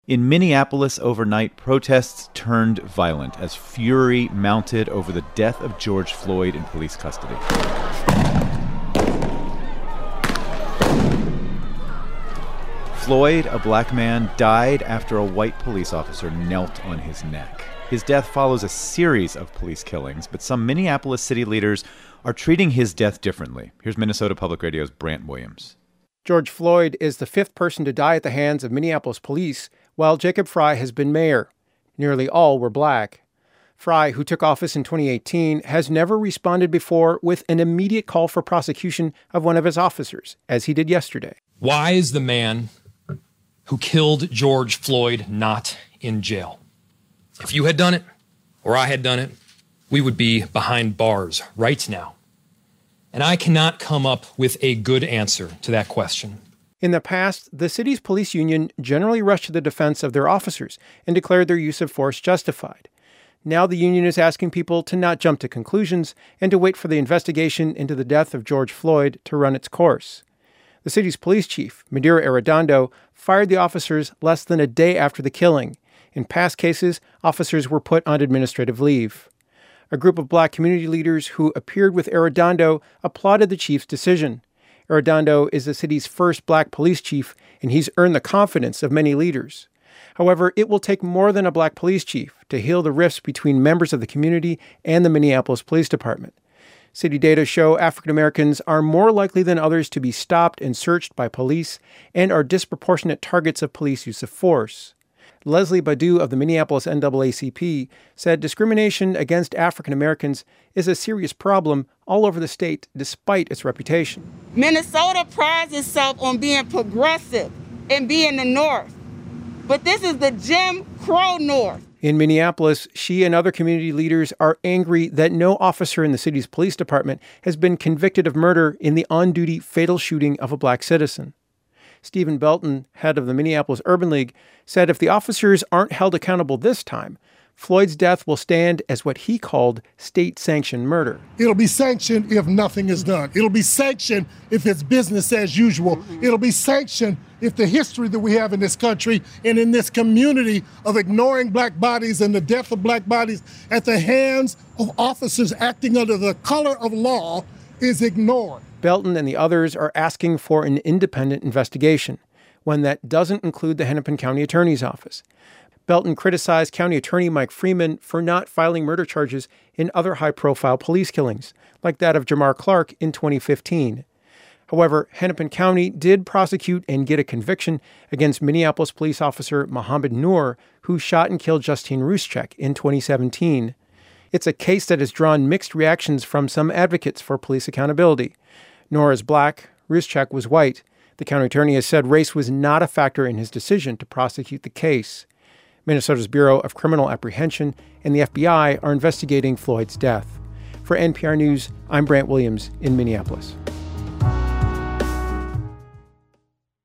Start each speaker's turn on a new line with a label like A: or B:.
A: In Minneapolis overnight, protests turned violent as fury mounted over the death of George Floyd in police custody. Floyd, a black man, died after a white police officer knelt on his neck. His death follows a series of police killings, but some Minneapolis city leaders are treating his death differently. Here's Minnesota Public Radio's Brant Williams.
B: George Floyd is the fifth person to die at the hands of Minneapolis police, while Jacob Frey has been mayor. Nearly all were black. Frey, who took office in 2018, has never responded before with an immediate call for prosecution of one of his officers, as he did yesterday.
C: Why is the man who killed George Floyd not in jail? If you had done it, or I had done it, we would be behind bars right now. And I cannot come up with a good answer to that question.
B: In the past, the city's police union generally rushed to the defense of their officers and declared their use of force justified. Now the union is asking people to not jump to conclusions and to wait for the investigation into the death of George Floyd to run its course. The city's police chief, Medaria Arredondo, fired the officers less than a day after the killing. In past cases, officers were put on administrative leave. A group of black community leaders who appeared with Arredondo applauded the chief's decision. Arredondo is the city's first black police chief, and he's earned the confidence of many leaders. However, it will take more than a black police chief to heal the rifts between members of the community and the Minneapolis Police Department. City data show African Americans are more likely than others to be stopped and searched by police and are disproportionate targets of police use of force. Leslie Badu of the Minneapolis NAACP said discrimination against African Americans is a serious problem all over the state, despite its reputation.
D: Minnesota prides itself on being progressive and being the North. But this is the Jim Crow North.
B: In Minneapolis, she and other community leaders are angry that no officer in the city's police department has been convicted of murder in the on-duty fatal shooting of a black citizen. Stephen Belton, head of the Minneapolis Urban League, said if the officers aren't held accountable this time, Floyd's death will stand as what he called state-sanctioned murder.
E: It'll be sanctioned if nothing is done. It'll be sanctioned if it's business as usual. It'll be sanctioned if the history that we have in this country and in this community of ignoring black bodies and the death of black bodies at the hands of officers acting under the color of law is ignored.
B: Belton and the others are asking for an independent investigation, one that doesn't include the Hennepin County Attorney's Office. Belton criticized County Attorney Mike Freeman for not filing murder charges in other high-profile police killings, like that of Jamar Clark in 2015. However, Hennepin County did prosecute and get a conviction against Minneapolis police officer Mohammed Noor, who shot and killed Justine Ruszczyk in 2017. It's a case that has drawn mixed reactions from some advocates for police accountability. Noor is black, Ruszczyk was white. The county attorney has said race was not a factor in his decision to prosecute the case. Minnesota's Bureau of Criminal Apprehension and the FBI are investigating Floyd's death. For NPR News, I'm Brant Williams in Minneapolis.